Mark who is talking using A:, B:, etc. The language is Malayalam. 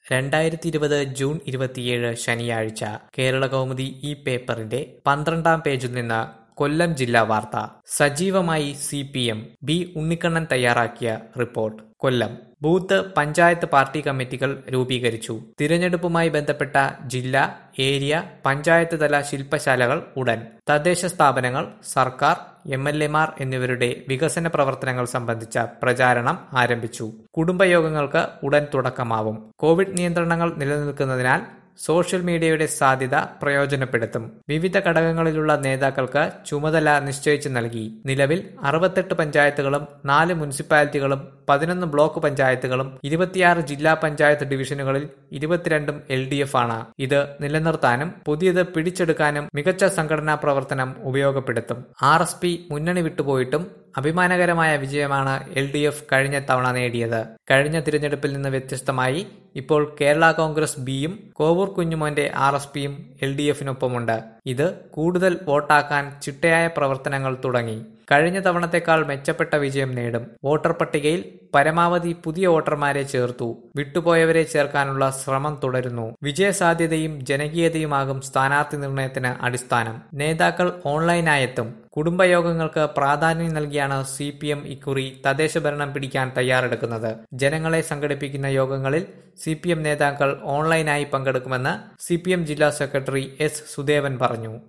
A: 2020 ജൂൺ 27 ശനിയാഴ്ച കേരളകൗമുദി ഈ പേപ്പറിന്റെ 12-ാം പേജിൽ നിന്ന് കൊല്ലം ജില്ലാ വാർത്ത. സജീവമായി CPM. ബി ഉണ്ണിക്കണ്ണൻ തയ്യാറാക്കിയ report. Kollam booth panchayat party കമ്മിറ്റികൾ രൂപീകരിച്ചു. തിരഞ്ഞെടുപ്പുമായി ബന്ധപ്പെട്ട ജില്ലാ, ഏരിയ, പഞ്ചായത്ത് തല ശില്പശാലകൾ ഉടൻ. തദ്ദേശ സ്ഥാപനങ്ങൾ, സർക്കാർ, MLA-മാർ എന്നിവരുടെ വികസന പ്രവർത്തനങ്ങൾ സംബന്ധിച്ച പ്രചാരണം ആരംഭിച്ചു. കുടുംബയോഗങ്ങൾക്ക് ഉടൻ തുടക്കമാവും. കോവിഡ് നിയന്ത്രണങ്ങൾ നിലനിൽക്കുന്നതിനാൽ സോഷ്യൽ മീഡിയയുടെ സാധ്യത പ്രയോജനപ്പെടുത്തും. വിവിധ ഘടകങ്ങളിലുള്ള നേതാക്കൾക്ക് ചുമതല നിശ്ചയിച്ചു നൽകി. നിലവിൽ 68 പഞ്ചായത്തുകളും 4 മുനിസിപ്പാലിറ്റികളും 11 ബ്ലോക്ക് പഞ്ചായത്തുകളും 26 ജില്ലാ പഞ്ചായത്ത് ഡിവിഷനുകളിൽ 22 LDF ആണ്. ഇത് നിലനിർത്താനും പുതിയത് പിടിച്ചെടുക്കാനും മികച്ച സംഘടനാ പ്രവർത്തനം ഉപയോഗപ്പെടുത്തും. RSP മുന്നണി വിട്ടുപോയിട്ടും അഭിമാനകരമായ വിജയമാണ് LDF കഴിഞ്ഞ തവണ നേടിയത്. കഴിഞ്ഞ തിരഞ്ഞെടുപ്പിൽ നിന്ന് വ്യത്യസ്തമായി ഇപ്പോൾ കേരള കോൺഗ്രസ് ബിയും കോവൂർ കുഞ്ഞുമോന്റെ RSPയും LDFനൊപ്പമുണ്ട്. ഇത് കൂടുതൽ വോട്ടാക്കാൻ ചിട്ടയായ പ്രവർത്തനങ്ങൾ തുടങ്ങി. കഴിഞ്ഞ തവണത്തെക്കാൾ മെച്ചപ്പെട്ട വിജയം നേടും. വോട്ടർ പട്ടികയിൽ പരമാവധി പുതിയ വോട്ടർമാരെ ചേർത്തു. വിട്ടുപോയവരെ ചേർക്കാനുള്ള ശ്രമം തുടരുന്നു. വിജയസാധ്യതയും ജനകീയതയുമാകും സ്ഥാനാർത്ഥി നിർണയത്തിന് അടിസ്ഥാനം. നേതാക്കൾ ഓൺലൈനായെത്തും. കുടുംബയോഗങ്ങൾക്ക് പ്രാധാന്യം നൽകിയാണ് CPM ഇക്കുറി തദ്ദേശഭരണം പിടിക്കാൻ തയ്യാറെടുക്കുന്നത്. ജനങ്ങളെ സംഘടിപ്പിക്കുന്ന യോഗങ്ങളിൽ CPM നേതാക്കൾ ഓൺലൈനായി പങ്കെടുക്കുമെന്ന് CPM ജില്ലാ സെക്രട്ടറി S. സുദേവൻ പറഞ്ഞു.